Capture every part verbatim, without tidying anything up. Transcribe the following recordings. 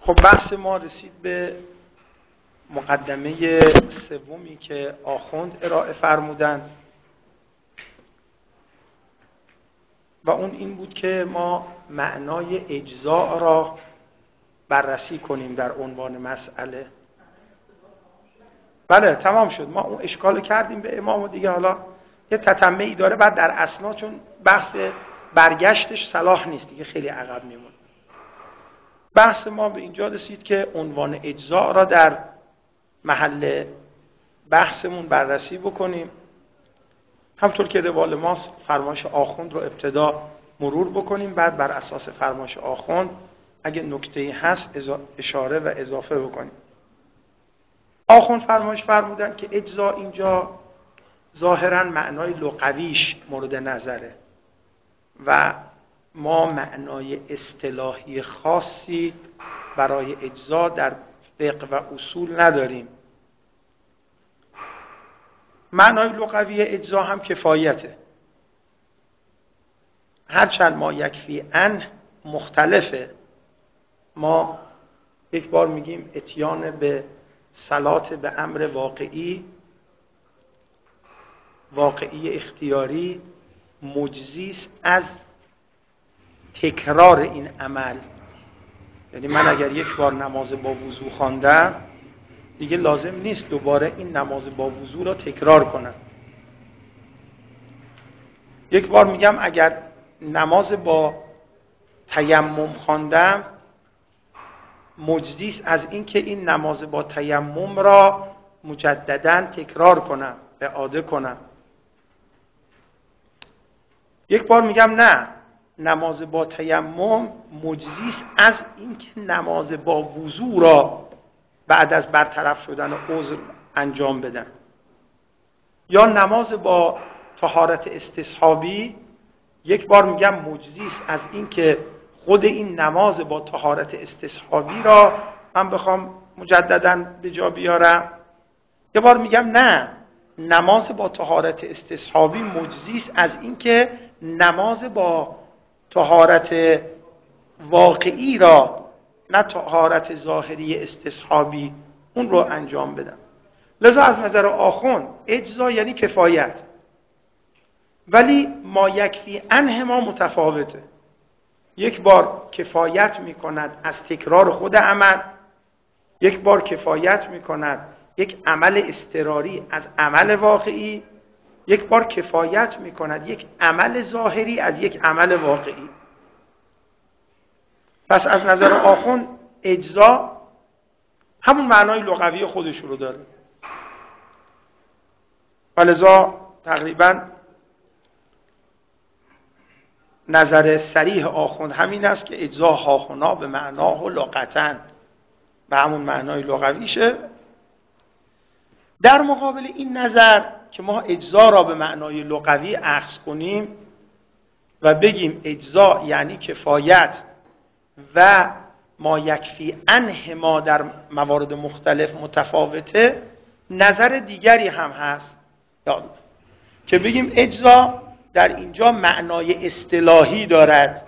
خب بحث ما رسید به مقدمه سومی که آخوند ارائه فرمودند و اون این بود که ما معنای اجزاء را بررسی کنیم در عنوان مسئله. بله تمام شد، ما اون اشکال کردیم به امام و دیگه حالا یه تتمه‌ای داره بعد در اسنا، چون بحث برگشتش صلاح نیست دیگه، خیلی عقب میمون. بحث ما به اینجا رسید که عنوان اجزاء را در محل بحثمون بررسی بکنیم. همطور که روال ماست فرمایش آخوند رو ابتدا مرور بکنیم، بعد بر اساس فرمایش آخوند اگه نکته‌ای هست اشاره و اضافه بکنیم. آخوند فرمایش فرمودن که اجزاء اینجا ظاهراً معنای لغویش مورد نظره و ما معنای اصطلاحی خاصی برای اجزاء در فقه و اصول نداریم. معنای لغوی اجزاء هم کفایته، هرچند ما یکفی عنه مختلفه. ما یک بار میگیم اتیان به صلات به امر واقعی واقعی اختیاری مجزیست از تکرار این عمل. یعنی من اگر یک بار نماز با وضو خواندم دیگه لازم نیست دوباره این نماز با وضو را تکرار کنم. یک بار میگم اگر نماز با تیمم خواندم مجزیست از اینکه این نماز با تیمم را مجدداً تکرار کنم، اعاده کنم. یک بار میگم نه، نماز با تیمم مجزیست از اینکه نماز با وضو را بعد از برطرف شدن عذر انجام بدم. یا نماز با طهارت استصحابی یک بار میگم مجزیست از اینکه خود این نماز با طهارت استصحابی را من بخوام مجدداً به جا بیارم. یه بار میگم نه، نماز با طهارت استصحابی مجزیست از اینکه نماز با طهارت واقعی را، نه طهارت ظاهری استصحابی، اون رو انجام بدم. لذا از نظر آخوند اجزا یعنی کفایت، ولی ما یکفی عنه ما متفاوته. یک بار کفایت میکند از تکرار خود عمل، یک بار کفایت میکند یک عمل اضطراری از عمل واقعی، یک بار کفایت میکند یک عمل ظاهری از یک عمل واقعی. پس از نظر آخوند اجزا همون معنای لغوی خودش رو داره. ولذا تقریبا نظر صریح آخوند همین است که اجزا هاهنا به معناه و لغتن، به همون معنای لغویشه. در مقابل این نظر که ما اجزا را به معنای لغوی اخذ کنیم و بگیم اجزا یعنی کفایت و ما یکفی عنه ما در موارد مختلف متفاوته، نظر دیگری هم هست که بگیم اجزا در اینجا معنای اصطلاحی دارد.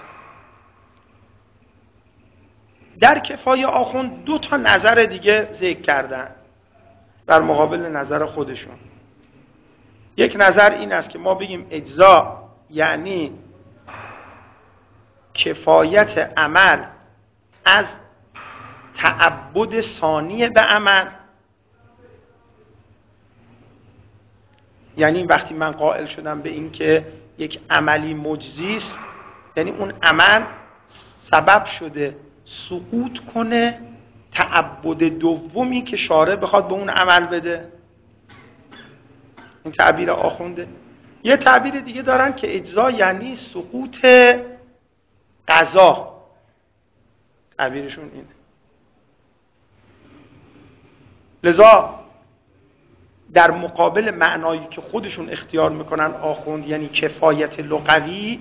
در کفایه آخوند دو تا نظر دیگه ذکر کردن در مقابل نظر خودشون. یک نظر این است که ما بگیم اجزا یعنی کفایت عمل از تعبد ثانی به عمل. یعنی وقتی من قائل شدم به این که یک عملی مجزیست، یعنی اون عمل سبب شده سقوط کنه تعبد دومی که شارع بخواد به اون عمل بده. این تعبیر آخونده. یه تعبیر دیگه دارن که اجزا یعنی سقوط قضا. تعبیرشون اینه. لذا در مقابل معنایی که خودشون اختیار میکنن آخوند یعنی کفایت لغوی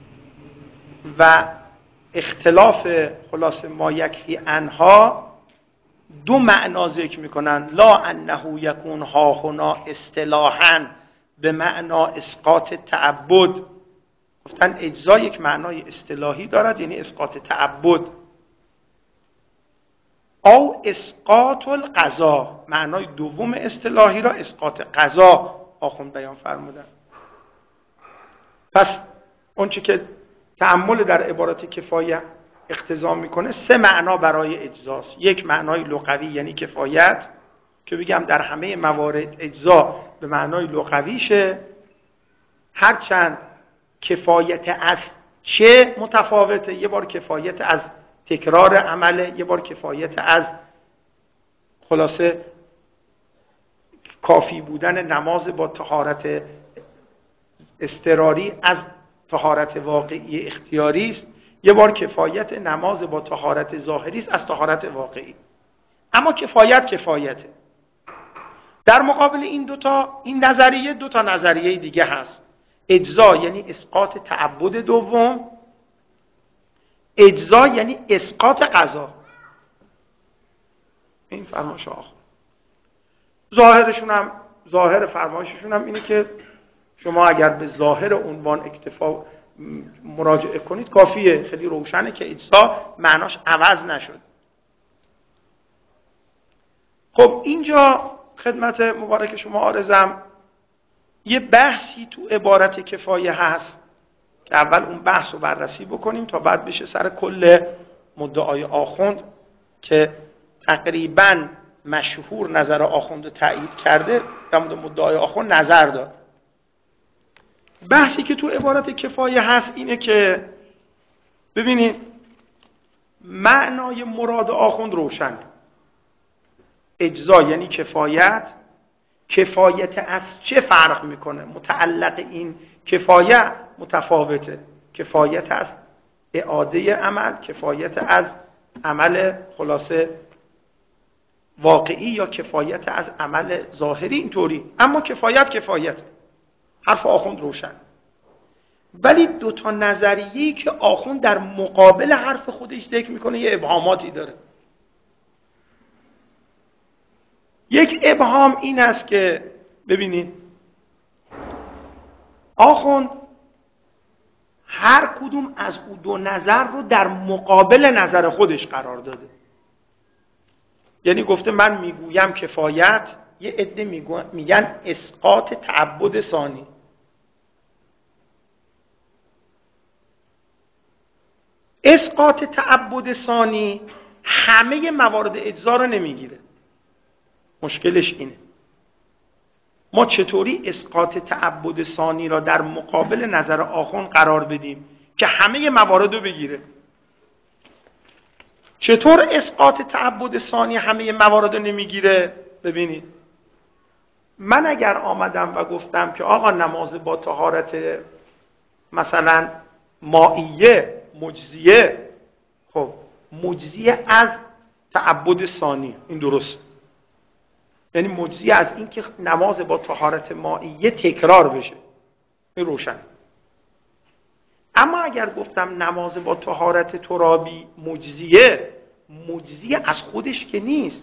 و اختلاف خلاص ما یکفی عنها، دو معنا ذکر میکنن. لا انه یکون ها هنا اصطلاحاً به معنا اسقاط تعبد. گفتن اجزا یک معنای اصطلاحی دارد یعنی اسقاط تعبد. او اسقاط القضا، معنای دوم اصطلاحی را اسقاط قضا آخوند بیان فرمودن. پس اون چی که تأمل در عبارت کفایه اقتضا میکنه سه معنا برای اجزاست. یک معنای لغوی یعنی کفایت که بگم در همه موارد اجزا به معنای لغویشه، هرچند کفایت از چه متفاوته، یه بار کفایت از تکرار عمله، یه بار کفایت از خلاصه کافی بودن نماز با طهارت اضطراری از طهارت واقعی اختیاری است، یه بار کفایت نماز با طهارت ظاهری است از طهارت واقعی. اما کفایت کفایته. در مقابل این دوتا این نظریه دوتا نظریه دیگه هست. اجزا یعنی اسقاط تعبد دوم، اجزا یعنی اسقاط قضا. این فرمایش آخر ظاهرشون هم ظاهر فرمایششون هم اینه که شما اگر به ظاهر عنوان اکتفا مراجعه کنید کافیه، خیلی روشنه که اجزا معناش عوض نشد. خب اینجا خدمت مبارک شما عارضم یه بحثی تو عبارت کفایه هست که اول اون بحث رو بررسی بکنیم تا بعد بشه سر کل مدعای آخوند که تقریباً مشهور نظر آخوند رو تایید کرده، در مورد مدعای آخوند نظر داد. بحثی که تو عبارت کفایه هست اینه که ببینید معنای مراد آخوند روشنه. اجزا یعنی کفایت. کفایت از چه فرق میکنه؟ متعلق این کفایت متفاوته. کفایت از اعاده عمل، کفایت از عمل خلاصه واقعی یا کفایت از عمل ظاهری، اینطوری. اما کفایت کفایت، حرف آخوند روشن. ولی دو تا نظریه‌ای که آخوند در مقابل حرف خودش ذکر میکنه یه ابهاماتی داره. یک ابهام این است که ببینید آخوند هر کدوم از او دو نظر رو در مقابل نظر خودش قرار داده. یعنی گفته من میگویم کفایت، یه عده میگن اسقاط تعبد ثانی. اسقاط تعبد ثانی همه موارد اجزا رو نمیگیره. مشکلش اینه ما چطوری اسقاط تعبد ثانی را در مقابل نظر آخوند قرار بدیم که همه موارد رو بگیره. چطور اسقاط تعبد ثانی همه موارد رو نمیگیره؟ ببینید من اگر آمدم و گفتم که آقا نماز با طهارت مثلا مائیه مجزیه، خب مجزیه از تعبد ثانی، این درست، یعنی مجزیه از این که نماز با طهارت مائیه تکرار بشه، این روشن. اما اگر گفتم نماز با طهارت ترابی مجزیه، مجزیه از خودش که نیست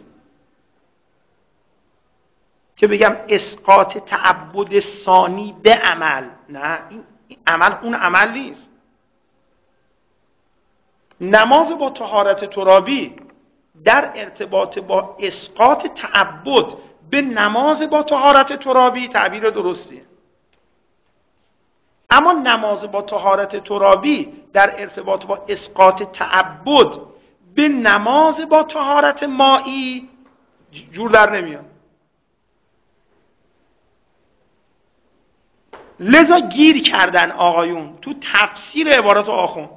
که بگم اسقاط تعبد ثانی به عمل، نه این عمل اون عمل نیست. نماز با طهارت ترابی در ارتباط با اسقاط تعبد به نماز با طهارت ترابی تعبیر درستیه. اما نماز با طهارت ترابی در ارتباط با اسقاط تعبد به نماز با طهارت مائی جور در نمیاد. لذا گیر کردن آقایون تو تفسیر عبارت آخوند.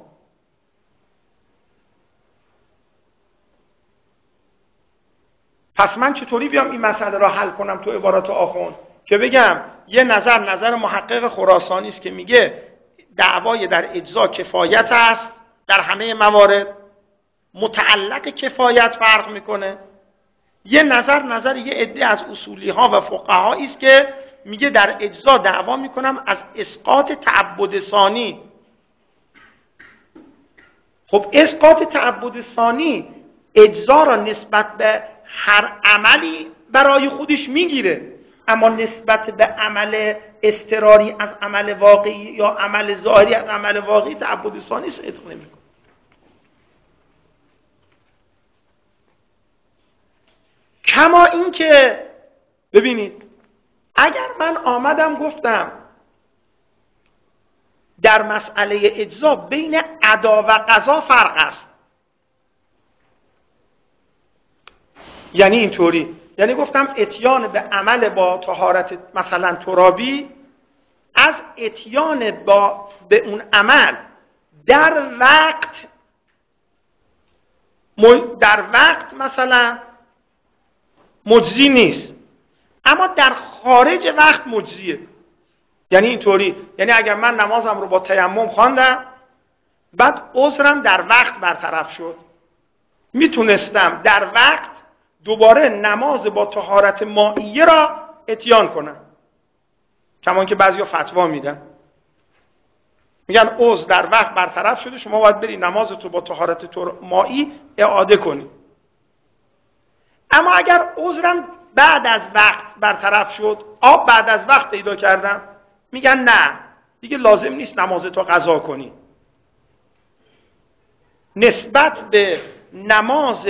پس من چطوری بیام این مسئله را حل کنم تو عبارت آخوند که بگم یه نظر نظر محقق خراسانی است که میگه دعوای در اجزا کفایت است در همه موارد، متعلق کفایت فرق میکنه. یه نظر نظر یه عده از اصولی ها و فقهایی است که میگه در اجزا دعوا میکنم از اسقاط تعبد ثانی. خب اسقاط تعبد ثانی اجزا را نسبت به هر عملی برای خودش میگیره، اما نسبت به عمل اضطراری از عمل واقعی یا عمل ظاهری از عمل واقعی تعبد ثانی صدق نمیکنه. کما این که ببینید اگر من آمدم گفتم در مسئله اجزا بین ادا و قضا فرق است، یعنی اینطوری، یعنی گفتم اتیان به عمل با طهارت مثلا ترابی از اتیان با به اون عمل در وقت در وقت مثلا مجزی نیست، اما در خارج وقت مجزیه. یعنی اینطوری، یعنی اگر من نمازم رو با تیمم خواندم بعد عذرم در وقت برطرف شد، میتونستم در وقت دوباره نماز با طهارت مائیه را اتیان کنم، کمان که بعضیا فتوا میدن میگن عذر در وقت برطرف شده، شما باید بری نمازتو با طهارت مائی اعاده کنی. اما اگر عذرم بعد از وقت برطرف شد، آب بعد از وقت پیدا کردم، میگن نه دیگه لازم نیست نمازتو قضا کنی. نسبت به نماز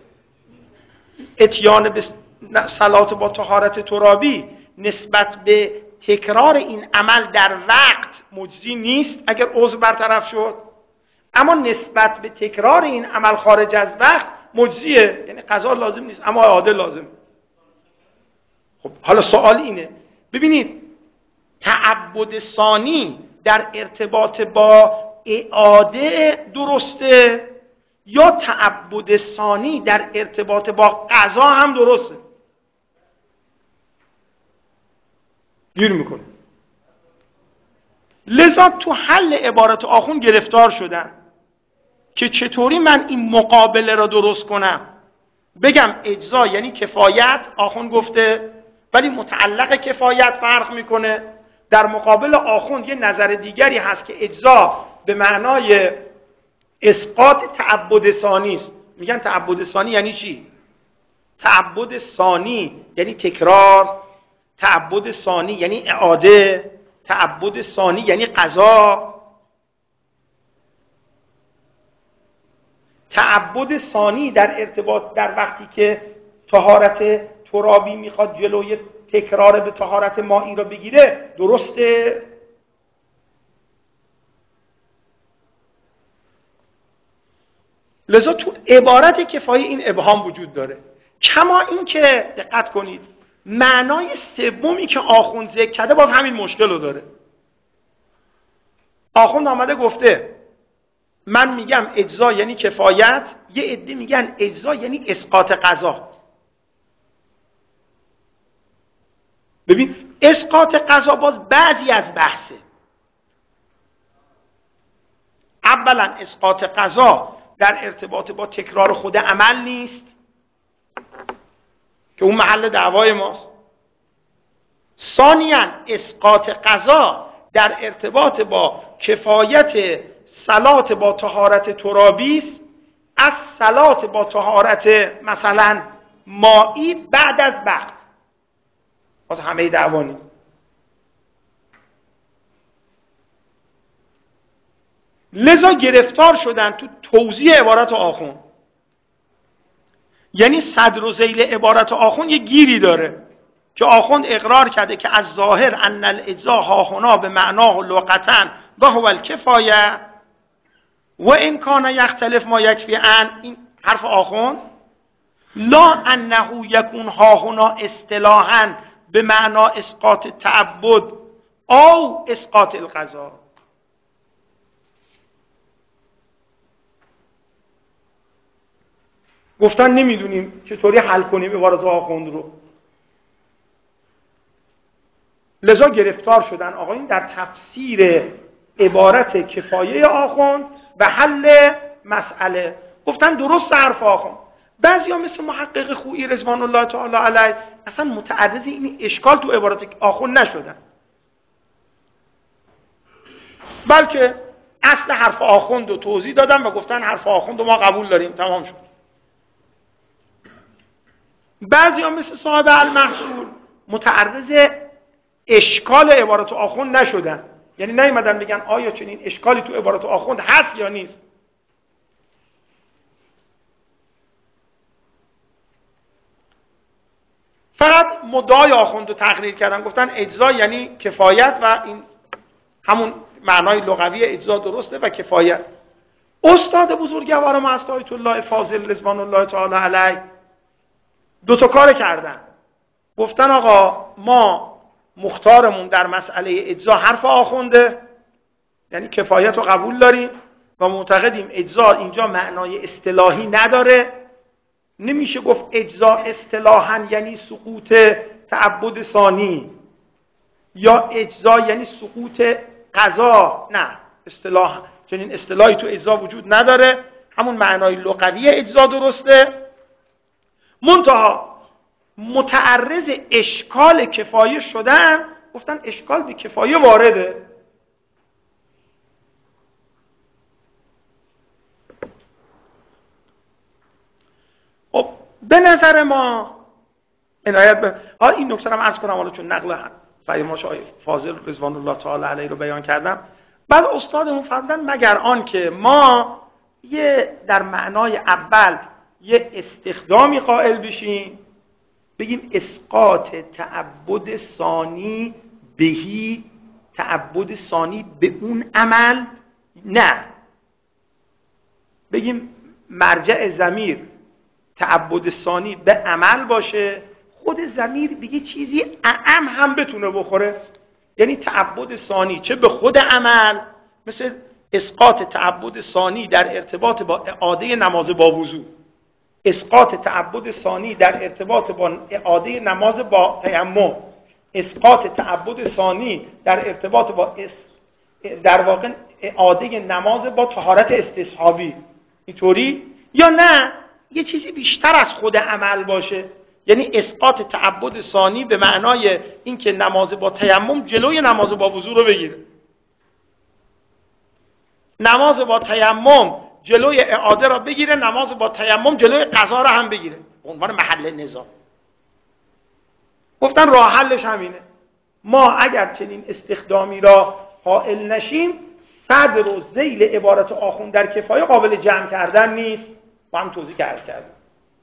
اتیان به صلات با طهارت ترابی نسبت به تکرار این عمل در وقت مجزی نیست اگر عذر برطرف شد، اما نسبت به تکرار این عمل خارج از وقت مجزیه، یعنی قضا لازم نیست اما اعاده لازم. خب حالا سوال اینه، ببینید تعبد ثانی در ارتباط با اعاده درسته یا تعبد ثانی در ارتباط با قضا هم درسته؟ گیر میکنه. لذا تو حل عبارت آخون گرفتار شدن که چطوری من این مقابله را درست کنم. بگم اجزا یعنی کفایت، آخون گفته، ولی متعلق کفایت فرق میکنه. در مقابل آخوند یه نظر دیگری هست که اجزا به معنای اسقاط تعبد ثانی است. میگن تعبد ثانی یعنی چی؟ تعبد ثانی یعنی تکرار، تعبد ثانی یعنی اعاده، تعبد ثانی یعنی قضا. تعبد ثانی در ارتباط در وقتی که طهارت ترابی میخواد جلوی تکرار به طهارت مائی را بگیره درسته؟ لذا تو عبارت کفایه این ابهام وجود داره. کما این که دقت کنید معنای سومی که آخوند ذکر کرده باز همین مشکل رو داره. آخوند آمده گفته من میگم اجزا یعنی کفایت، یه عده میگن اجزا یعنی اسقاط قضا. ببین اسقاط قضا باز بعضی از بحثه. اولا اسقاط قضا در ارتباط با تکرار خود عمل نیست که اون محل دعوای ماست. ثانیاً اسقاط قضا در ارتباط با کفایت صلات با طهارت ترابی است از صلات با طهارت مثلا مائی بعد از وقت. باز همه دعوا نیست. لذا گرفتار شدن تو توضیح عبارت آخون. یعنی صدر و ذیل عبارت آخون یه گیری داره که آخوند اقرار کرده که از ظاهر ان الاجزا هاهنا به معناه لغتا و هو الکفایه و این کان یختلف ما یکفی ان، این حرف آخوند، لا انه یکون هاهنا اصطلاحا به معنا اسقاط تعبد او اسقاط القضا. گفتن نمیدونیم چطوری حل کنیم عبارت آخوند رو. لذا گرفتار شدن آقایون در تفسیر عبارت کفایه آخوند و حل مسئله. گفتن درست حرف آخوند. بعضی ها مثل محقق خویی رضوان الله تعالی علیه اصلا متعرض این اشکال تو عبارت آخوند نشدن، بلکه اصل حرف آخوند رو توضیح دادن و گفتن حرف آخوند رو ما قبول داریم، تمام شد. بعضی ها مثل صاحب المحصول متعرض اشکال عبارت آخوند نشدن، یعنی نیومدن بگن آیا چنین اشکالی تو عبارت آخوند هست یا نیست. فقط مدعای آخوند رو تقریر کردن، گفتن اجزا یعنی کفایت و این همون معنای لغوی اجزا درسته و کفایت. استاد بزرگوار ما است آیت الله فاضل رضوان الله تعالی علیه دو تا کار کردن. گفتن آقا ما مختارمون در مسئله اجزا حرف آخونده، یعنی کفایت رو قبول داریم و معتقدیم اجزا اینجا معنای اصطلاحی نداره، نمیشه گفت اجزا اصطلاحاً یعنی سقوط تعبد ثانی یا اجزا یعنی سقوط قضا، نه، اصطلاح چنین اصطلاحی تو اجزا وجود نداره، همون معنای لغوی اجزا درسته. منتها متعرض اشکال کفایه شدن، گفتن اشکال به کفایه وارده. خب به نظر ما عنایت به حال این نکته رو عرض کنم، حالا چون نقل فهیم شاه فاضل رضوان الله تعالی علیه رو بیان کردم، بعد استادمون فرمودن مگر آن که ما یه در معنای اول یه استخدامی قائل بشیم، بگیم اسقاط تعبد ثانی بهی، تعبد ثانی به اون عمل، نه بگیم مرجع ضمیر تعبد ثانی به عمل باشه، خود ضمیر به یه چیزی اعم هم بتونه بخوره، یعنی تعبد ثانی چه به خود عمل، مثل اسقاط تعبد ثانی در ارتباط با اعاده نماز با وضو، اسقاط تعبد ثانی در ارتباط با اعاده نماز با تیمم، اسقاط تعبد ثانی در ارتباط با اس... در واقع اعاده نماز با طهارت استصحابی، اینطوری، یا نه یه چیزی بیشتر از خود عمل باشه، یعنی اسقاط تعبد ثانی به معنای اینکه نماز با تیمم جلوی نماز با وضو رو بگیره، نماز با تیمم جلوی اعاده را بگیره، نماز با تیمم جلوی قضا را هم بگیره به عنوان محل نزاع. گفتن راه حلش همینه، ما اگر چنین استخدامی را قائل نشیم، صدر و ذیل عبارت آخوند در کفایه قابل جمع کردن نیست، با هم توضیح که عرض کردیم.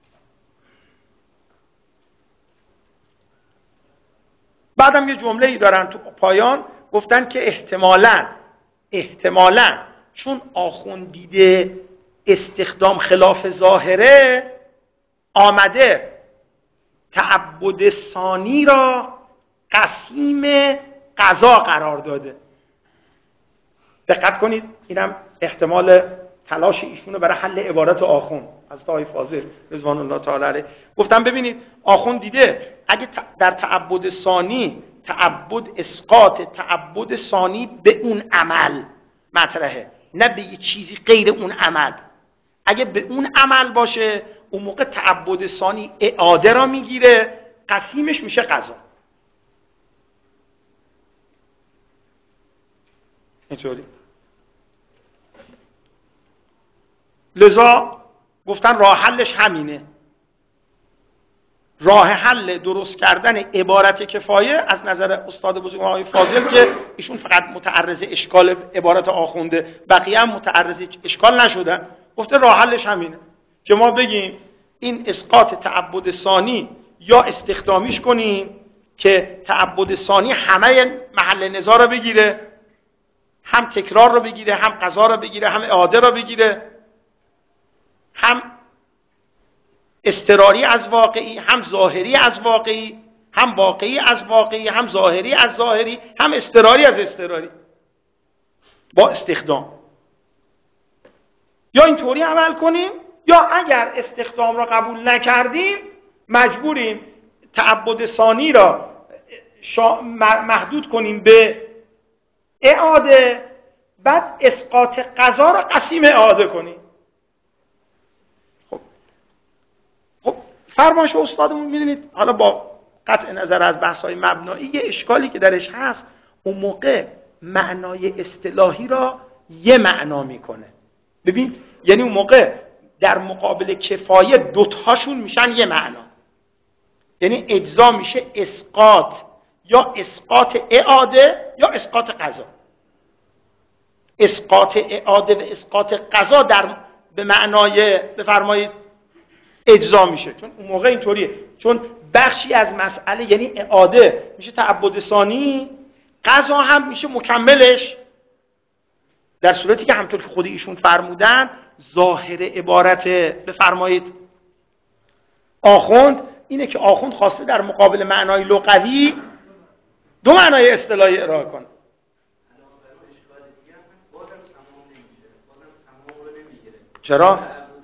بعدم یه جمله‌ای دارن تو پایان، گفتن که احتمالاً احتمالاً چون آخوند دیده استخدام خلاف ظاهره، آمده تعبد ثانی را قسیم قضا قرار داده. دقت کنید، اینم احتمال تلاش ایشونو برای حل عبارت آخوند از آقای فاضل رضوان الله تعالی علیه. گفتم ببینید آخوند دیده اگه در تعبد ثانی تعبد اسقاط تعبد ثانی به اون عمل مطرحه، نه به یه چیزی غیر اون عمل، اگه به اون عمل باشه اون موقع تعبد ثانی اعاده را میگیره، قسیمش میشه قضا. اینطوری. لذا گفتن راه حلش همینه، راه حل درست کردن عبارت کفایه از نظر استاد بزرگ آقای فاضل که ایشون فقط متعرض اشکال عبارت آخونده، بقیه هم متعرض اشکال نشدن، گفته راه حلش همینه که ما بگیم این اسقاط تعبد ثانی یا استخدامیش کنیم که تعبد ثانی همه محل نزاع رو بگیره، هم تکرار رو بگیره، هم قضا رو بگیره، هم اعاده رو بگیره، هم اضطراری از واقعی، هم ظاهری از واقعی، هم واقعی از واقعی، هم ظاهری از ظاهری، هم اضطراری از اضطراری با استخدام. یا اینطوری عمل کنیم، یا اگر استخدام را قبول نکردیم مجبوریم تعبد ثانی را محدود کنیم به اعاده، بعد اسقاط قضا را قسیم اعاده کنیم. خب خب فرمایش استادمون میدونید، حالا با قطع نظر از بحث‌های مبنایی یه اشکالی که درش هست، اون موقع معنای اصطلاحی را یه معنا میکنه. ببین یعنی اون موقع در مقابل کفایه دوتاشون میشن یه معنا، یعنی اجزا میشه اسقاط یا اسقاط اعاده یا اسقاط قضا. اسقاط اعاده و اسقاط قضا در به معنای بفرمایید اجزا میشه، چون اون موقع اینطوریه، چون بخشی از مسئله، یعنی اعاده میشه تعبد ثانی، قضا هم میشه مکملش، در صورتی که همطور که خود ایشون فرمودن ظاهر عبارت بفرمایید آخوند اینه که آخوند خواسته در مقابل معنای لغوی دو معنای اصطلاحی ارائه کنه. چرا؟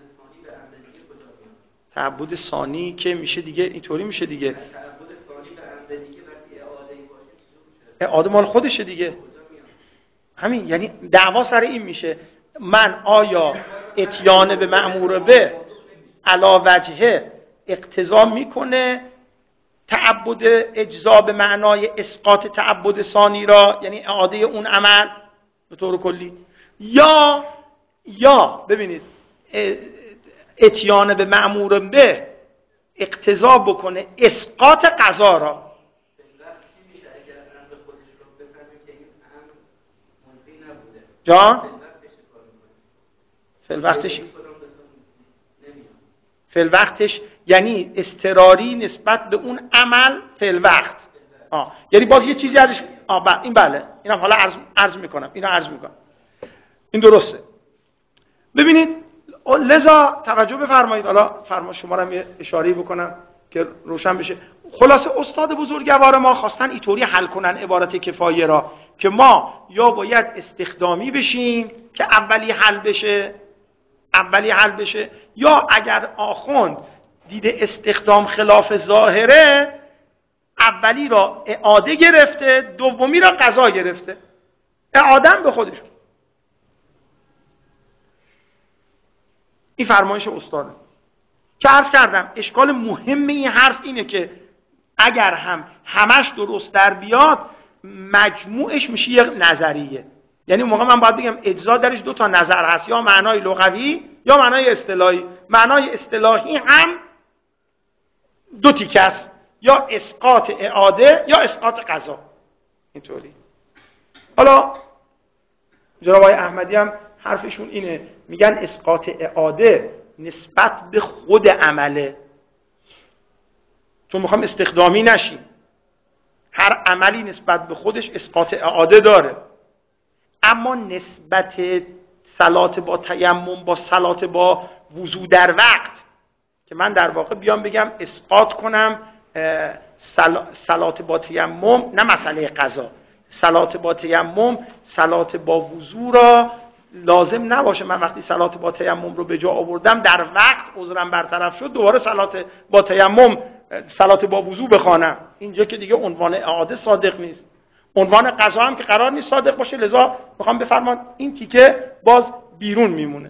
تعبد ثانی که میشه دیگه اینطوری میشه دیگه، اعاده مال خودشه دیگه، همین. یعنی دعوا سر این میشه من آیا اتیان به مأمور به علا وجهه اقتضا میکنه تعبد اجزا به معنای اسقاط تعبد ثانی را، یعنی اعاده اون عمل به طور کلی، یا یا ببینید اتیان به مأمور به اقتضا بکنه اسقاط قضا را. جان فی الوقتش فی الوقتش یعنی اضطراری نسبت به اون عمل فی الوقت. آه. یعنی باز یه چیزی ازش آه ب... این بله اینم حالا عرض عرض میکنم اینو عرض میکنم این درسته. ببینید لذا توجه بفرمایید، حالا فرما شما رو یه اشاره‌ای بکنم که روشن بشه. خلاصه استاد بزرگوار ما خواستن اینطوری حل کنن عبارت کفایه را که ما یا باید استخدامی بشیم که اولی حل بشه اولی حل بشه یا اگر آخوند دیده استخدام خلاف ظاهره اولی را اعاده گرفته دومی را قضا گرفته، اعادم به خودشون. این فرمایش استاده که عرض کردم اشکال مهم این حرف اینه که اگر هم همش درست در بیاد مجموعش میشه یک نظریه. یعنی موقع من باید بگم اجزا درش دو تا نظر هست، یا معنای لغوی یا معنای اصطلاحی. معنای اصطلاحی هم دو تیکه است، یا اسقاط اعاده یا اسقاط قضا. اینطوری. حالا جناب آقای احمدی هم حرفشون اینه، میگن اسقاط اعاده نسبت به خود عمله، چون میخوام استخدامی نشیم. هر عملی نسبت به خودش اسقاط اعاده داره، اما نسبت صلات با تیمم با صلات با وضو در وقت که من در واقع بیام بگم اسقاط کنم صلات با تیمم، نه مسئله قضا، صلات با تیمم صلات با وضو را لازم نباشه من وقتی صلات با تیمم رو به جا آوردم در وقت عذرم برطرف شد دوباره صلات با تیمم صلات با وضو بخوانم. اینجا که دیگه عنوان اعاده صادق نیست، عنوان قضا هم که قرار نیست صادق باشه. لذا میخوام بفرمان این تیکه باز بیرون میمونه.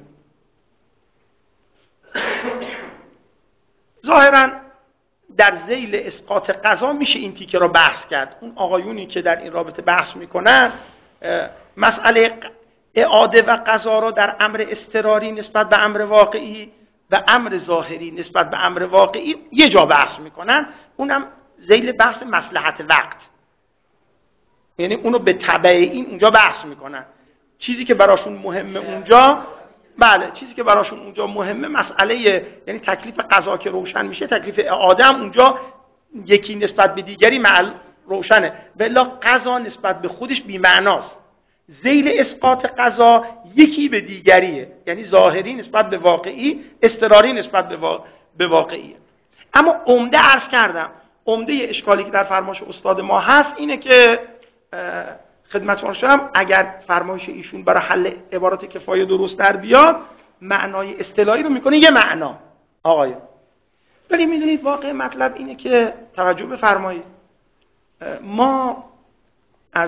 ظاهرا در ذیل اسقاط قضا میشه این تیکه رو بحث کرد. اون آقایونی که در این رابطه بحث میکنن مسئله اعاده و قضا رو در امر اضطراری نسبت به امر واقعی و امر ظاهری نسبت به امر واقعی یه جا بحث میکنن، اونم ذیل بحث مصلحت وقت. یعنی اونو به تبع این اونجا بحث میکنن. چیزی که براشون مهمه اونجا، بله چیزی که براشون اونجا مهمه مسئله، یعنی تکلیف قضا که روشن میشه تکلیف اعاده هم اونجا یکی نسبت به دیگری معل روشنه، ولی قضا نسبت به خودش بی معناست. ذیل اسقاط قضا یکی به دیگریه، یعنی ظاهری نسبت به واقعی، اضطراری نسبت به, وا... به واقعیه. اما عمده عرض کردم عمده اشکالی که در فرمایش استاد ما هست اینه که خدمتتون شدم اگر فرمایش ایشون برای حل عبارت کفایه درست در بیاد معنای اصطلاحی رو میکنه یه معنا آقای. ولی میدونید واقع مطلب اینه که توجه بفرمایید ما از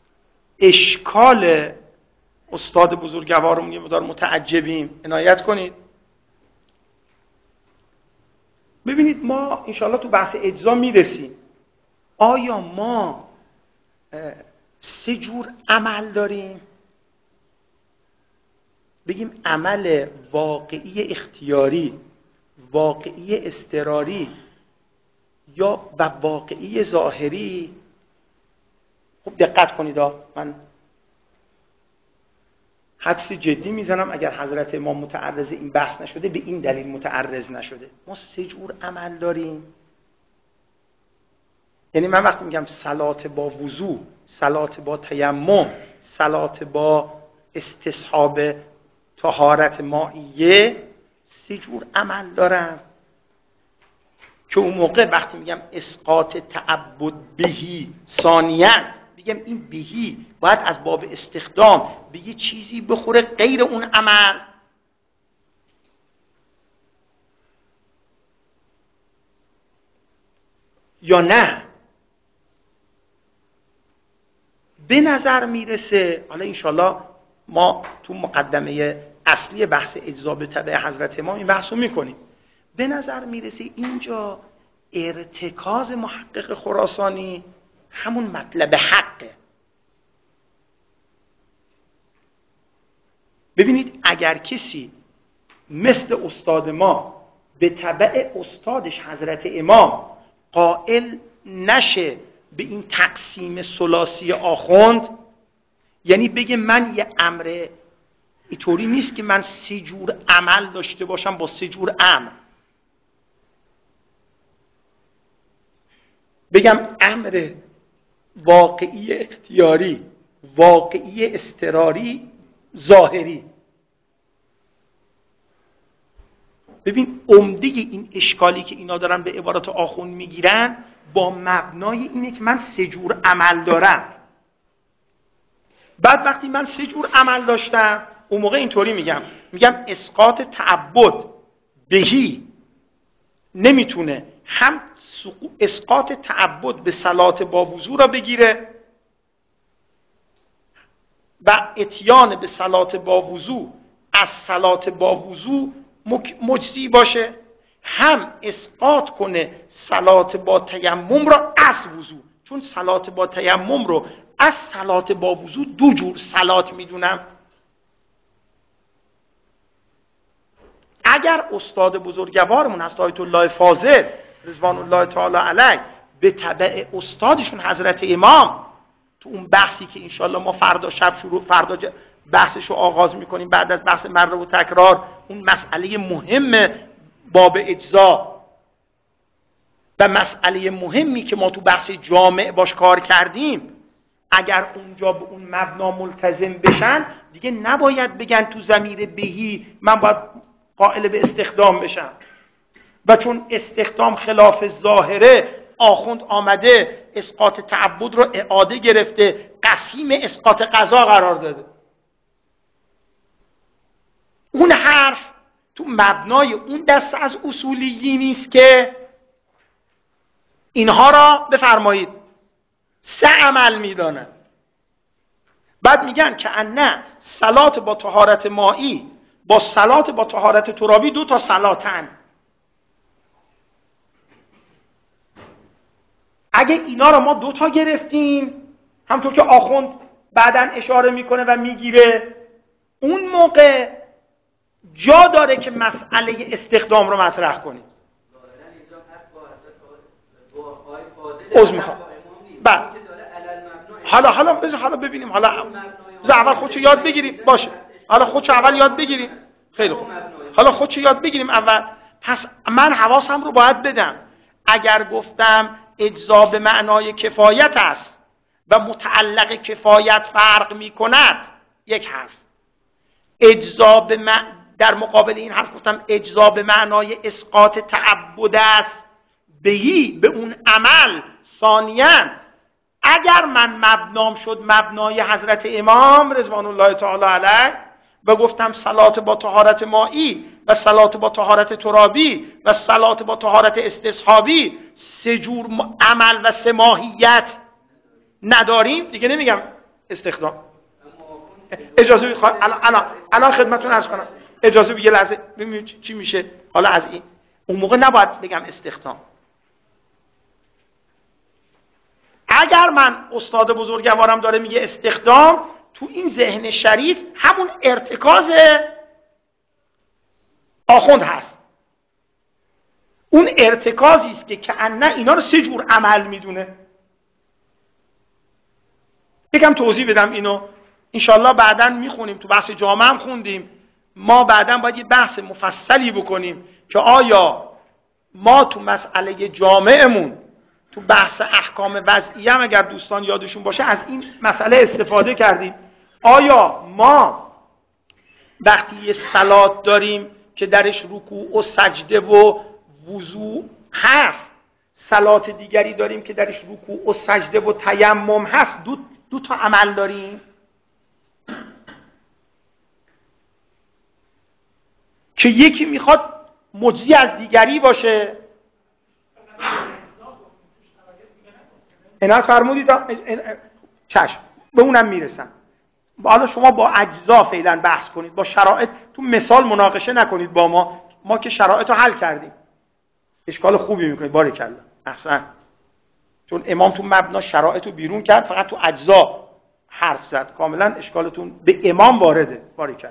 اشکال استاد بزرگوارمون یه مقدار متعجبیم. عنایت کنید. ببینید ما انشاءالله تو بحث اجزا میرسیم. آیا ما سه جور عمل داریم؟ بگیم عمل واقعی اختیاری، واقعی اضطراری یا و واقعی ظاهری. خوب دقت کنید ها، من حدس جدی میزنم اگر حضرت امام متعرض این بحث نشده به این دلیل متعرض نشده. ما سه جور عمل داریم. یعنی من وقتی میگم صلات با وضو، صلات با تیمم، صلات با استصحاب طهارت مائیه، سه جور عمل دارم که اون موقع وقتی میگم اسقاط تعبد بهی ثانیاً، میگم این بهی باید از باب استخدام به یه چیزی بخوره غیر اون عمل. یا نه به نظر میرسه، حالا انشالله ما تو مقدمه اصلی بحث اجزا به تبع حضرت امام این بحث رو میکنیم، به نظر میرسه اینجا ارتکاز محقق خراسانی همون مطلب حقه. ببینید اگر کسی مثل استاد ما به تبع استادش حضرت امام قائل نشه به این تقسیم ثلاثی آخوند، یعنی بگه من یه امر اینطوری نیست که من سه جور عمل داشته باشم با سه جور امر، بگم امر واقعی اختیاری، واقعی اضطراری، ظاهری. ببین عمده این اشکالی که اینا دارن به عبارات آخوند میگیرن با مبنای اینه که من سه جور عمل دارم. بعد وقتی من سه جور عمل داشتم اون موقع اینطوری میگم، میگم اسقاط تعبد بهی نمیتونه هم اسقاط تعبد به صلات با وضو را بگیره و اتیان به صلات با وضو از صلات با وضو مجزی باشه، هم اسقاط کنه صلات با تیمم را از وضو، چون صلات با تیمم رو از صلات با وضو دو جور صلات میدونم. اگر استاد بزرگوارمون هست آیت الله فاضل رضوان الله تعالی علیه به تبع استادشون حضرت امام تو اون بحثی که انشالله ما فردا شب شروع فردا بحثش رو آغاز میکنیم بعد از بحث مره و تکرار، اون مسئله مهم باب اجزا و مسئله مهمی که ما تو بحث جامع باش کار کردیم، اگر اونجا به اون مبنا ملتزم بشن دیگه نباید بگن تو ضمیر بهی من باید قائل به استخدام بشم، و چون استخدام خلاف ظاهره آخوند آمده اسقاط تعبد رو اعاده گرفته قسیم اسقاط قضا قرار داده. اون حرف تو مبنای اون دسته از اصولیی نیست که اینها را بفرمایید سه عمل میدانن. بعد میگن که نه صلات با طهارت مائی با صلات با طهارت ترابی دو تا صلاتن. اگه اینا را ما دو تا گرفتیم همونطور که آخوند بعداً اشاره میکنه و میگیره، اون موقع جا داره که مسئله استخدام رو مطرح کنیم. عذر میخوام. بعد حالا حالا بذار حالا ببینیم، حالا بذار اول خودشو یاد بگیریم. باشه حالا خودشو اول یاد بگیریم. خیلی خوب. حالا خودشو یاد بگیریم اول. پس من حواسم رو باید بدم. اگر گفتم اجزا به معنای کفایت است و متعلق کفایت فرق می کند، یک حرف. اجزا به مع... در مقابل این حرف گفتم اجزا به معنای اسقاط تعبد است بهی به اون عمل. ثانیاً اگر من مبنام شد مبنای حضرت امام رضوان الله تعالی علیه و گفتم صلات با طهارت مائی و صلات با طهارت ترابی و صلات با طهارت استصحابی سه جور عمل و سه ماهیت نداریم، دیگه نمیگم استخدام. اجازه بدید الان الان الان خدمتتون عرض کنم، اجازه بدید یه لحظه ببینید چی میشه. حالا از این اون موقع نباید بگم استخدام. اگر من استاد بزرگوارم داره میگه استخدام، تو این ذهن شریف همون ارتکاز آخوند هست. اون ارتکازی است که کأنه اینا رو سه جور عمل میدونه. یکم توضیح بدم اینو، انشالله بعداً میخونیم، تو بحث جامعه هم خوندیم. ما بعداً باید یه بحث مفصلی بکنیم که آیا ما تو مسئله جامعمون تو بحث احکام وضعی هم اگر دوستان یادشون باشه از این مسئله استفاده کردیم. آیا ما وقتی یه صلات داریم که درش رکوع و سجده و وضوع هست، صلات دیگری داریم که درش رکوع و سجده و تیمم هست، دو, دو تا عمل داریم که یکی میخواد مجزی از دیگری باشه. عنایت فرمودید؟ چشم، به اونم میرسم. حالا شما با اجزا فعلا بحث کنید، با شرایط تو مثال مناقشه نکنید با ما. ما که شرایط رو حل کردیم، اشکال خوبی میکنید. باریکلا، احسن. چون امام تو مبنا شرایط رو بیرون کرد، فقط تو اجزا حرف زد. کاملا اشکالتون به امام وارده. باریکلا.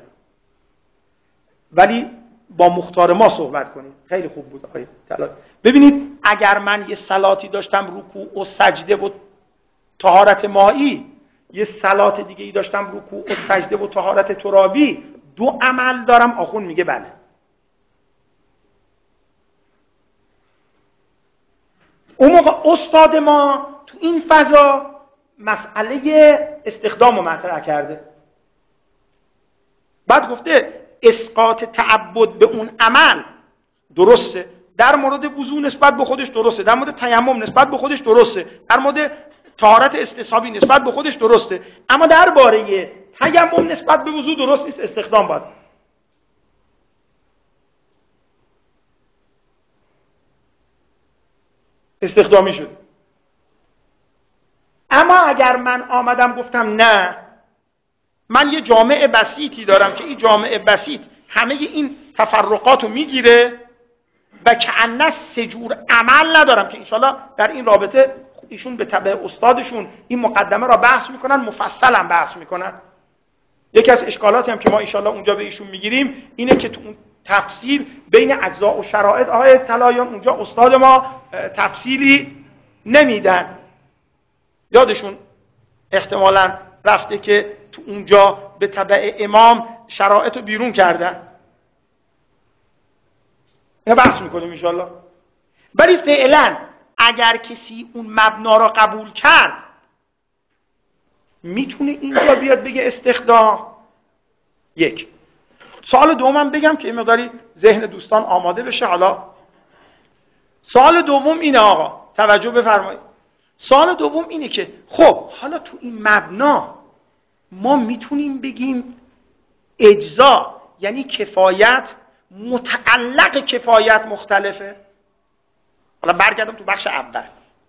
ولی با مختار ما صحبت کنید. خیلی خوب بود آقای طلایی. ببینید اگر من یه صلاتی داشتم رکوع و سجده و طهارت مائی، یه صلات دیگه ای داشتم رکوع و سجده و طهارت ترابی، دو عمل دارم. آخوند میگه بله. اون موقع استاد ما تو این فضا مسئله استخدام رو مطرح کرده. بعد گفته اسقاط تعبد به اون عمل درسته، در مورد وضو نسبت به خودش درسته، در مورد تیمم نسبت به خودش درسته، در مورد طهارت استصحابی نسبت به خودش درسته، اما درباره تیمم نسبت به وضو درست نیست، استخدام باید. استخدامی شد. اما اگر من آمدم گفتم نه، من یه جامعه بسیطی دارم که این جامعه بسیط همه این تفرقات رو میگیره و کأنه سه جور عمل ندارم که انشالله در این رابطه ایشون به تبع استادشون این مقدمه را بحث میکنن، مفصل هم بحث میکنن. یکی از اشکالاتی هم که ما انشالله اونجا به ایشون میگیریم اینه که تو اون تفسیر بین اجزا و شرایط آقای طلایان اونجا استاد ما تفصیلی نمیدن. یادشون احتمالاً رفته که تو اونجا به تبع امام شرایط رو بیرون کردن. اینو بحث میکنیم انشالله. ولی فعلا اگر کسی اون مبنا را قبول کرد میتونه اینجا بیاد بگه استخدام. یک سوال دومم بگم که مقداری ذهن دوستان آماده بشه. حالا سوال دوم اینه آقا، توجه بفرمایید. سوال دوم اینه که خب حالا تو این مبنا ما میتونیم بگیم اجزا یعنی کفایت متعلق کفایت مختلفه. حالا برگردم تو بخش اول.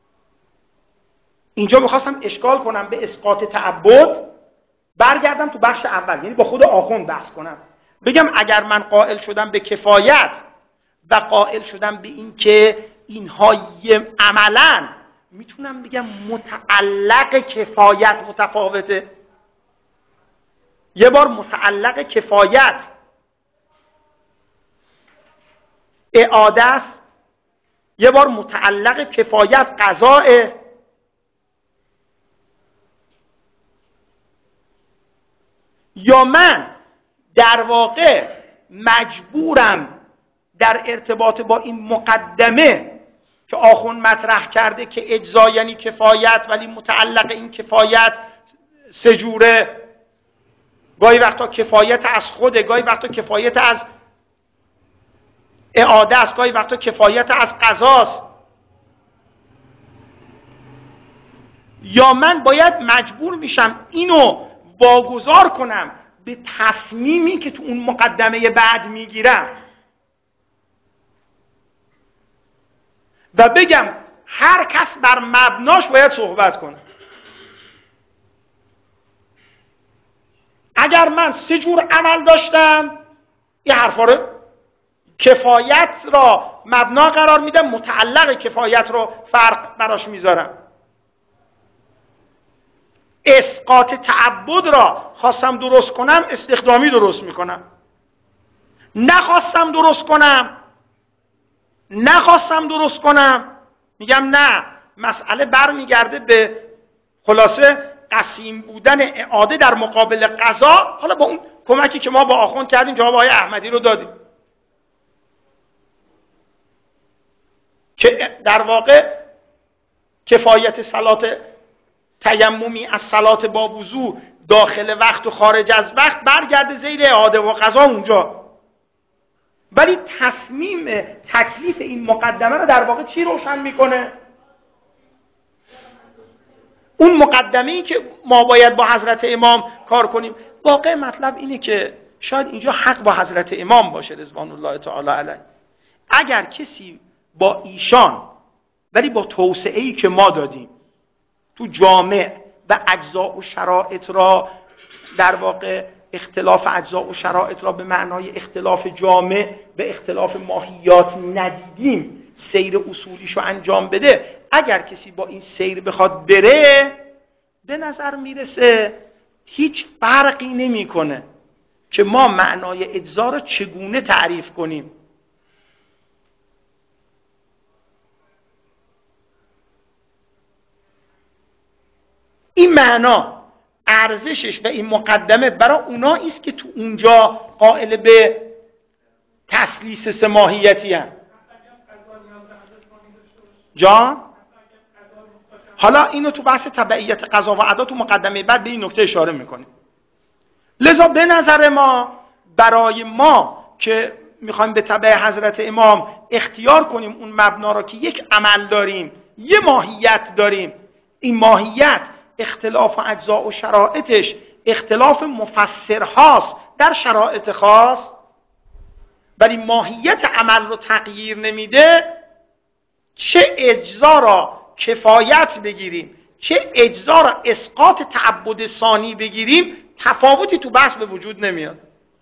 اینجا میخواستم اشکال کنم به اسقاط تعبد، برگردم تو بخش اول، یعنی با خود آخوند بحث کنم، بگم اگر من قائل شدم به کفایت و قائل شدم به این که اینها عملاً میتونم بگم متعلق کفایت متفاوته. یه بار متعلق کفایت اعاده است، یه بار متعلق کفایت قضاء. یا من در واقع مجبورم در ارتباط با این مقدمه که آخوند مطرح کرده که اجزا یعنی کفایت ولی متعلق این کفایت سجوره، گاهی وقتا کفایت از خوده، گاهی وقتا کفایت از اعاده است، گاهی وقتا کفایت از قضاست. یا من باید مجبور میشم اینو واگذار کنم به تصمیمی که تو اون مقدمه بعد میگیرم و بگم هر کس بر مبناش باید صحبت کنه. اگر من سه جور عمل داشتم، این حرفا رو کفایت را مبنا قرار میدم، متعلق کفایت رو فرق براش میذارم. اسقاط تعبد را خواستم درست کنم، استخدامی درست میکنم. نخواستم درست کنم نخواستم درست کنم میگم نه، مسئله برمیگرده به خلاصه قسیم بودن اعاده در مقابل قضا. حالا با اون کمکی که ما با آخوند کردیم، جواب آقای احمدی رو دادیم که در واقع کفایت صلات تیممی از صلات با وضو داخل وقت و خارج از وقت برگرده زیر اعاده و قضا اونجا. ولی تصمیم تکلیف این مقدمه رو در واقع چی روشن میکنه؟ اون مقدمه‌ای که ما باید با حضرت امام کار کنیم. واقع مطلب اینه که شاید اینجا حق با حضرت امام باشه رضوان الله تعالی علیه. اگر کسی با ایشان ولی با توسعه‌ای که ما دادیم تو جامع و اجزاء و شرایط را، در واقع اختلاف اجزاء و شرایط را به معنای اختلاف جامع به اختلاف ماهیات ندیدیم، سیر اصولیشو انجام بده، اگر کسی با این سیر بخواد بره، به نظر میرسه هیچ فرقی نمیکنه که ما معنای اجزا را چگونه تعریف کنیم. این معنا ارزشش و این مقدمه برای اونایی است که تو اونجا قائل به تسلیس سه ماهیتی هستند. جان حالا اینو تو بحث تبعیت قضا و ادا تو مقدمه بعد به این نکته اشاره میکنیم. لذا به نظر ما، برای ما که میخوایم به تبع حضرت امام اختیار کنیم اون مبنا را که یک عمل داریم، یه ماهیت داریم، این ماهیت اختلاف اجزا و شرایطش اختلاف مفسرهاست در شرایط خاص، ولی ماهیت عمل رو تغییر نمیده، چه اجزا را کفایت بگیریم چه اجزا را اسقاط تعبد ثانی بگیریم، تفاوتی تو بحث به وجود نمیاد.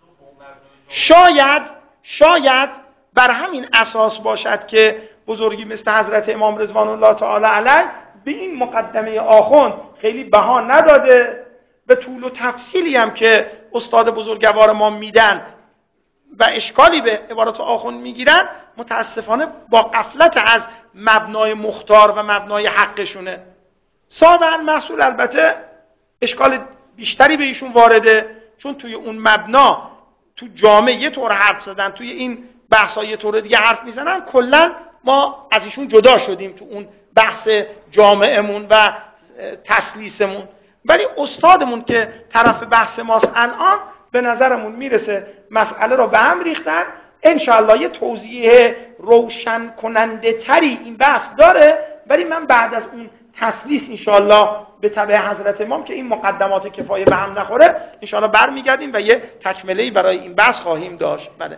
شاید شاید بر همین اساس باشد که بزرگی مثل حضرت امام رضوان الله تعالی علیه به این مقدمه آخوند خیلی بها نداده، به طول و تفصیلی هم که استاد بزرگوار ما میدن و اشکالی به عبارات آخوند میگیرن، متاسفانه با غفلت از مبنای مختار و مبنای حقشونه. صاحب المحصول البته اشکال بیشتری به ایشون وارده، چون توی اون مبنا تو جامعه یه طور حرف زدن، توی این بحثا یه طور دیگه حرف میزنن. کلا ما از ایشون جدا شدیم تو اون بحث جامعمون و تسلیسمون. ولی استادمون که طرف بحث ماست الان، به نظرمون میرسه مسئله رو به هم ریختن. انشاءالله یه توضیح روشن کننده تری این بحث داره، ولی من بعد از اون تسلیس انشاءالله به تبع حضرت امام که این مقدمات کفایه به هم نخوره، انشاءالله برمیگردیم و یه تکمله‌ای برای این بحث خواهیم داشت. بله.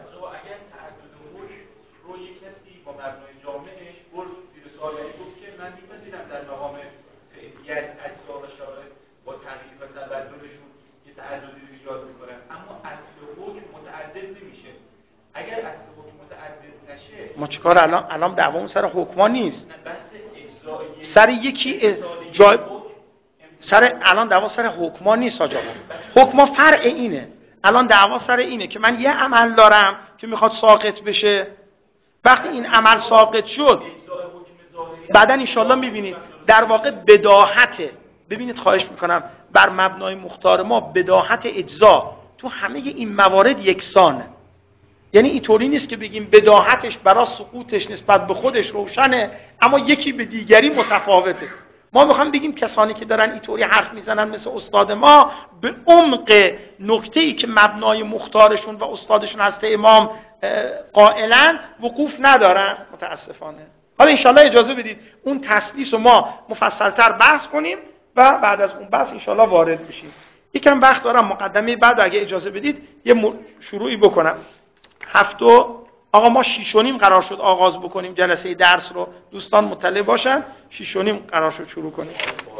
اجزا و شرایط با تغییر و تبدلشون یه تعددی ایجاد میکنن، اما اصل حکم متعدد نمیشه. اگر اصل حکم متعدد نشه، ما چیکار الان الان دعوامون سر حکما نیست، بحث اجزایی سر یکی جای سر الان دعوا سر حکما نیست آقا. حکما فرع اینه. الان دعوا سر اینه که من یه عمل دارم که میخواد ساقط بشه. وقتی این عمل ساقط شد، بعدن انشالله میبینید در واقع بداهته. ببینید خواهش میکنم، بر مبنای مختار ما بداهت اجزا تو همه این موارد یکسانه. یعنی اینطوری نیست که بگیم بداهتش برای سقوطش نسبت به خودش روشنه اما یکی به دیگری متفاوته. ما میخوام بگیم کسانی که دارن اینطوری حرف میزنن مثل استاد ما، به عمق نکته‌ای که مبنای مختارشون و استادشون هست امام قائلن وقوف ندارن متاسفانه. حالا انشالله اجازه بدید اون تسلیس رو ما مفصلتر بحث کنیم و بعد از اون بحث انشالله وارد بشیم. یکم وقت دارم، مقدمه بعد اگه اجازه بدید یه شروعی بکنم. هفتو آقا ما شیش و نیم قرار شد آغاز بکنیم جلسه درس رو، دوستان مطلع باشن. شیش و نیم قرار شد شروع کنیم.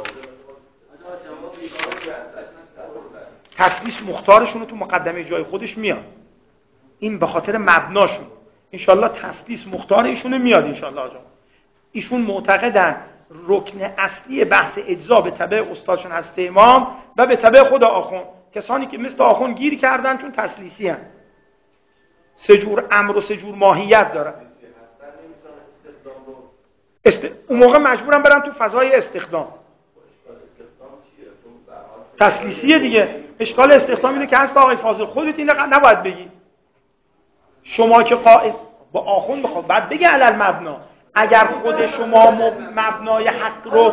تسلیس مختارشون رو تو مقدمه جای خودش میاد، این به خاطر مبناشون. انشالله تسلیس مختار ایشون میاد انشالله. آجا ایشون معتقدن رکن اصلی بحث اجزا به تبع استادشون هست امام و به تبع خود آخوند. کسانی که مثل آخوند گیر کردن چون تسلیسی هن، سه جور امر و سه جور ماهیت دارن. است... اون موقع مجبورن برن تو فضای استخدام. تسلیسیه دیگه. اشکال استخدام اینه که هست آقای فاضل خودت اینو نباید بگی. شما که قائل با آخوند بخواد بعد بگه علل مبنا، اگر خود شما مبنای حق رو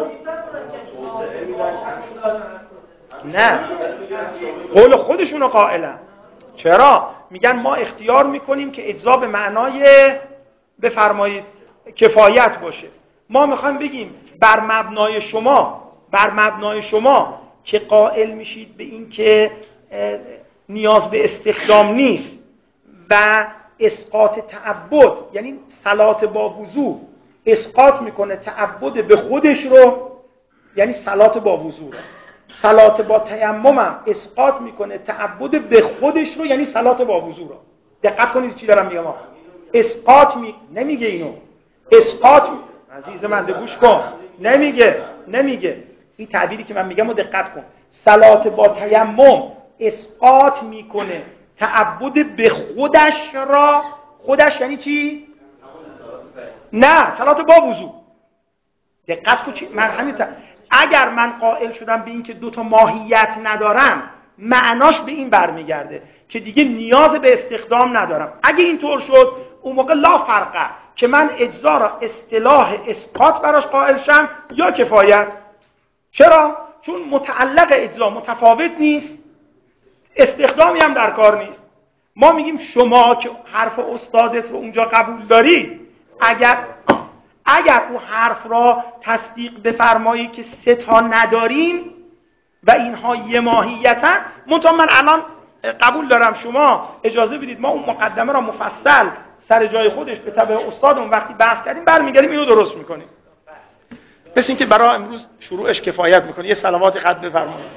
نه قول خودشونو قائلن. چرا؟ میگن ما اختیار میکنیم که اجزا به معنای بفرمایید کفایت باشه. ما میخوایم بگیم بر مبنای شما بر مبنای شما که قائل میشید به این که نیاز به استخدام نیست و اسقاط تعبد، یعنی صلات با وضو اسقاط میکنه تعبد به خودش رو، یعنی صلات با وضو رو. صلات با تیمم هم اسقاط میکنه تعبد به خودش رو، یعنی صلات با وضو رو. دقت کنید چی دارم میگم. اسقاط می... نمیگه اینو اسقاط می... عزیز من گوش کن، نمیگه نمیگه این تعبیری که من میگم رو دقت کن. صلات با تیمم اسقاط میکنه تعبد به خودش را. خودش یعنی چی؟ نه، صلات با وضو. دقت کن چی من همین تا... اگر من قائل شدم به این که دو تا ماهیت ندارم، معناش به این برمیگرده که دیگه نیاز به استخدام ندارم. اگه اینطور شد اون موقع لا فرقه که من اجزا را اصطلاح اسقاط براش قائل شم یا کفایت. چرا؟ چون متعلق اجزا متفاوت نیست، استخدامی هم در کار نیست. ما میگیم شما که حرف استادت رو اونجا قبول داری، اگر اگر اون حرف را تصدیق بفرمایی که سه تا نداریم و اینها یه ماهیتن، منتها من الان قبول دارم شما اجازه بدید ما اون مقدمه را مفصل سر جای خودش به تبع استادمون وقتی بحث کردیم برمیگردیم اینو درست میکنیم. مثل این که برای امروز شروعش کفایت میکنه. یه صلوات خط بفرمایید.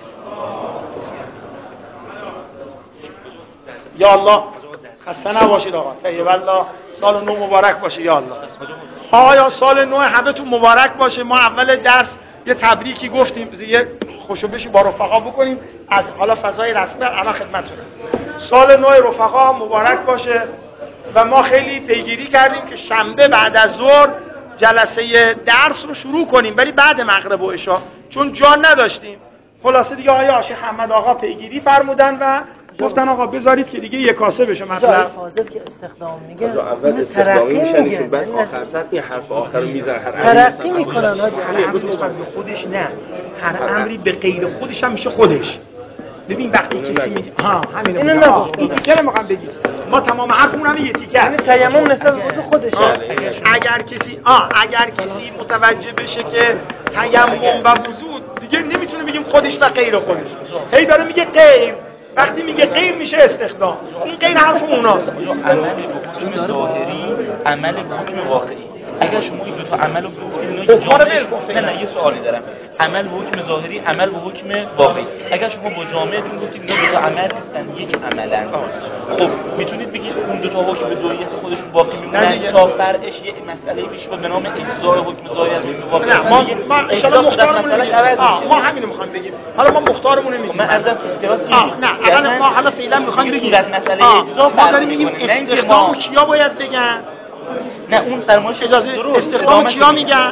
یا الله خسته نباشید آقا. طیب الله سال نو مبارک باشه. یا الله آیا سال نو همتون مبارک باشه. ما اول درس یه تبریکی گفتیم، یه خوشوبشی با رفقا بکنیم از حالا فضای رسمی الان خدمتتون. سال نو رفقا مبارک باشه و ما خیلی پیگیری کردیم که شنبه بعد از ظهر جلسه درس رو شروع کنیم، ولی بعد مغرب و عشا چون جا نداشتیم. خلاصه دیگه آقای شیخ احمد آقا پیگیری فرمودن و گفتن آقا بذارید که دیگه یک کاسه بشه مطلب. فاضل که استخدام میگه اول استخدامی میشن بعد آخر سر این حرف آخر رو میذارن. هر ترقی میکنن هر امری به خودش نه، هر امری به غیر خودش هم میشه خودش. ببین وقتی کسی میگه ها همین اینو نگفت این تیکه رو میخوام بگید ما تمام حرفمون هم یه تیکه یعنی تیمم نسبت به خودشه. اگر کسی آ اگر کسی متوجه بشه که تیمم و وضو دیگه نمیتونه بگیم خودش و غیر خودش، هی داره میگه غیر. وقتی میگه غیر میشه استخدام. این غیر حرف اوناست. عمل به حکم ظاهری، عمل به حکم واقعی. اگر شما این دو تا عمل رو بگید نه نه یه سوالی دارم. عمل به حکم ظاهری، عمل به حکم واقعی. اگر شما با جامعهتون گفتید اینا دو تا عمل نیستن، یک عملن. خب میتونید بگید اون دو تا حکم به ذریت خودشون باقی میمونن تا فرعش یه مسئله میشه به نام اجزای حکم ظاهری حکم واقعی. نه ما ما ان شاء الله مختارمون ما همین میخوام بگیم. حالا ما مختارمون نمیگیم. من ارزم کلاس نه الان ما حالا فعلا میخوام بگیم مسئله اجزا ما داریم میگیم استخدام کیا باید بگن. نه اون فرمایش اجازه استخدام کیا میگن؟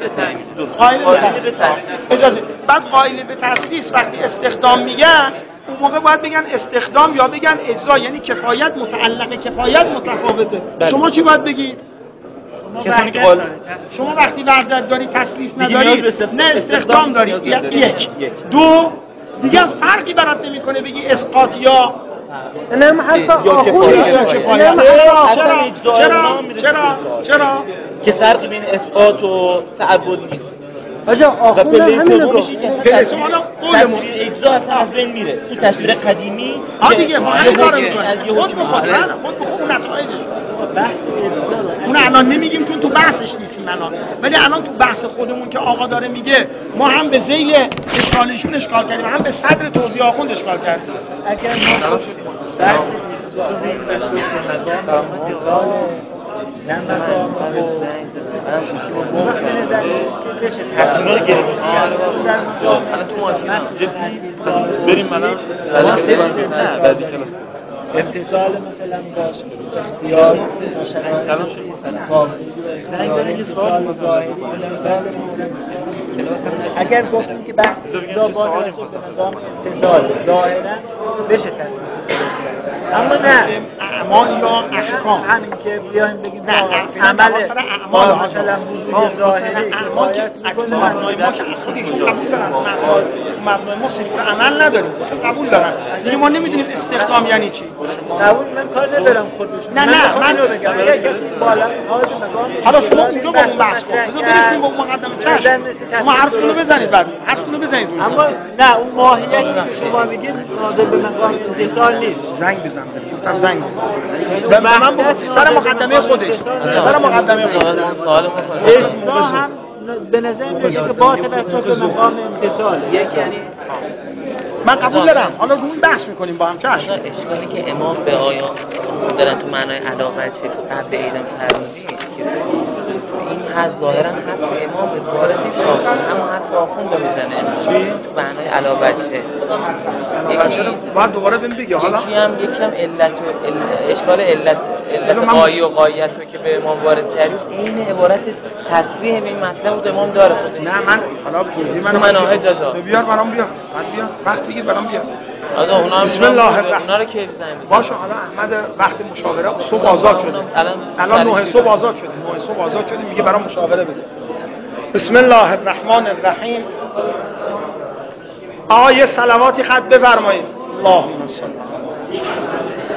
قائل به اجازه بعد قائل به تسلیس وقتی استخدام میگن اون موقع باید بگن استخدام یا بگن اجزا، یعنی کفایت متعلق کفایت متفاوته. شما چی باید بگید؟ شما, شما وقتی وحدت داری تسلیس نداری نه استخدام داری. یک دو دیگه فرقی برات نمیکنه بگی اسقاط یا نه هم حرف آخونی چرا چرا چرا چرا که فرقی بین اثبات و تعبد نیست. آجا آخون همینو گفت پلسه مالا قولمون اجزا اصلا از بین میره. این تصویر قدیمی ها دیگه ما همین کارو میکنیم. خود به خود نه خود به خود اون نتایجش اون الان نمیگیم چون تو بحثش نیستیم الان، ولی الان تو بحث خودمون که آقا داره میگه ما هم به ذیل اشکالشون اشکال کردیم هم به صدر توضیح آخوند اشکال کردیم. اگر ما بحث بریم منم بعدی کلاس امتثال مثلا باش اختیار سلام اگر گفتیم که بحث زبان امتثال ظاهرا بشه تصمیم اما نه اعمال یا احکام، همین که بیایم بگیم نه عمل اعمال مثلا وجود ظاهری اعمال که اکثر مبنای ما که خودشون قبول دارن، مبنای ما صفر عمل نداریم، خودشون قبول دارن. یعنی ما نمیدونیم استخدام یعنی چی. قبول من کار ندارم خودشون. نه نه من رو بگم اگه کسی بالا حاضر نگاه حالا شما اونجا با اون بحث کن. بذار برسیم به مقدمه چشم. شما حرفتون رو بزنید بعد. حرفتون رو بزنید. اما نه اون ماهیتی که شما میگید ناظر به مقام اتصال نیست. زنگ بزن بده. گفتم زنگ بزن. به من بگو سر مقدمه خودش. سر مقدمه خودش. سوال اصلاح هم به نظر میاد که با توسط به مقام امتصال یک یعنی من قبول دارم. حالا رو این بحث میکنیم با هم چشم. اشکالی که امام به آیا دارن تو معنای علاوه چه قبل عیدم فرمودی که این حد ظاهرا حد امام به وارد نیست، اما حد آخوند رو میزنه چی؟ تو معنای علاوه چه یکی باید دوباره بهم بگی حالا یکی هم یکی هم علت و اشکال علت علت قایی و قایت رو که به امام وارد کردید این عبارت تصریح به این مطلب بود امام داره خودش. نه من حالا توضیح منو مناهج جزا بیار برام بیار بعد بیار وقت بگیر برام بیار. آقا اونا بسم الله الرحمن اونا رو که بزنیم باشه. حالا احمد وقت مشاوره صبح آزاد شده، الان الان نه صبح آزاد شده، نه صبح آزاد شده میگه برام مشاوره بده. بسم الله الرحمن الرحیم. آیه صلواتی خط بفرمایید. اللهم صل